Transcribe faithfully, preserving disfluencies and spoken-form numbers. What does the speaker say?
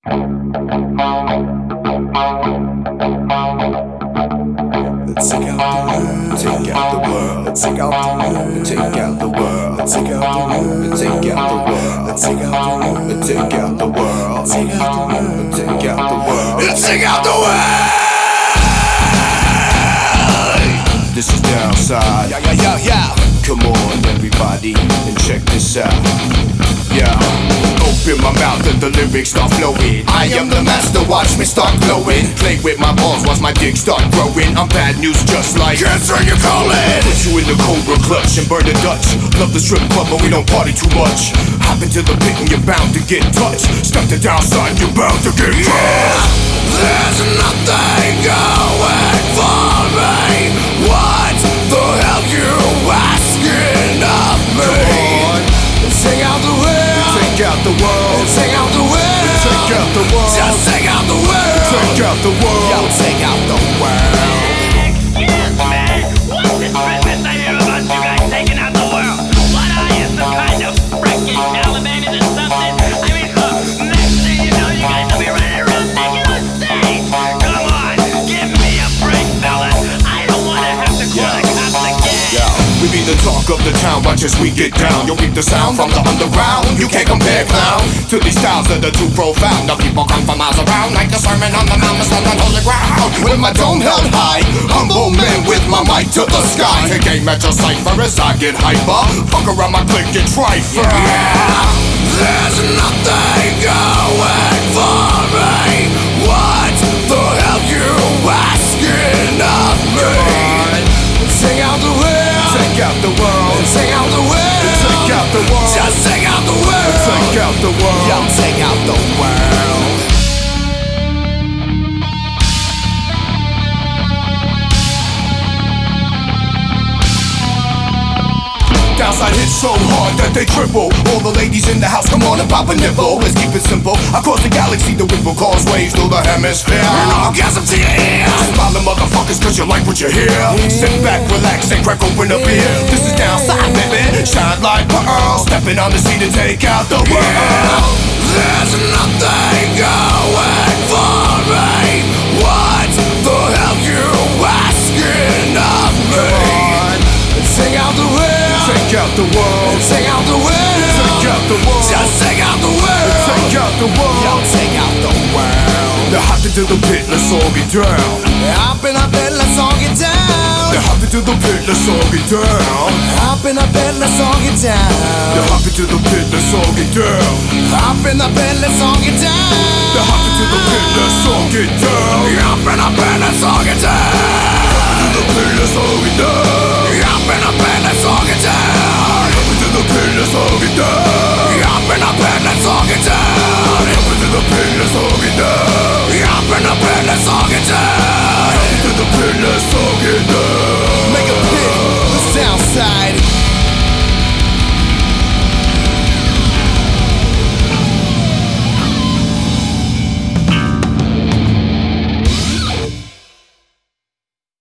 Let's take out the world. Let's take out the world. Let's take out the world. Let's take out the world. Let's take out the world. Let's take out the world. Let's take out the world. Let's take out the world. Let's take out the world. Let's take out the world. This is Downside. Yeah, yeah, yeah, yeah. Come on, everybody, and check this out. Yeah. Open my mouth and the lyrics start flowing. I am the master, watch me start glowing. Play with my balls, watch my dick start growing. I'm bad news just like cancer, you call it. Put you in the Cobra clutch and burn the Dutch. Love the strip club, but we don't party too much. Hop into the pit and you're bound to get touched. Step to Downside, you're bound to get crushed. Yeah, there's nothing going for me. What the hell you asking of me? Take out the world. Take out the world. Take out the world. Take out the world. Just take out the world. Take out the world. Yo, take out the world. Excuse me. What's this business I hear about you guys taking out the world? What are you, some kind of freaking Taliban or something? I mean, look, next thing you know, you guys will be running around naked on stage. Come on, give me a break, fellas. I don't want to have to call the cops again. Yo, we be the talk of the town, watch as we get down. You'll reap the sound from the underground. You can't compare clown to these styles that are too profound. Now people come from miles around, like the sermon on the mount, stand on holy ground. With my dome held high, humble man with my mic to the sky. Take aim at your cipher as I get hyper. Fuck around my click and trifle. Yeah, there's nothing going for me. What the hell you asking of me? Take out the world. Take out the world. Take out the world. Take out the world. Just take out the world. Take out the world. Yo, take out the world. Downside hits so hard that they triple. All the ladies in the house, come on and pop a nipple. Let's keep it simple. Across the galaxy, the wind will cause waves through the hemisphere. Orgasm to your ears. Smiling motherfuckers cause you like what you hear. Sit back, relax, and crack open a beer. This is Downside, baby. Shine like pearl. Stepping on the sea to take out the world. Yeah, there's nothing going for me. What the hell you asking of me? Take out the world. Take out the world. Take out the world. Take out the world. Just take out the world. Take out the world. Yo, take out the world. Now hop into the pit, let's all get down. Hop in the pit, let's all get down. Now hop into the pit, let's all get down. Hop in the pit, let's all get down. Now hop into the pit, let's all get down. Hop in the pit, let's all get down. Now hop into the pit, let's all get down. Hop in the pit, let's all get down. Hop into the pit, let's all get down.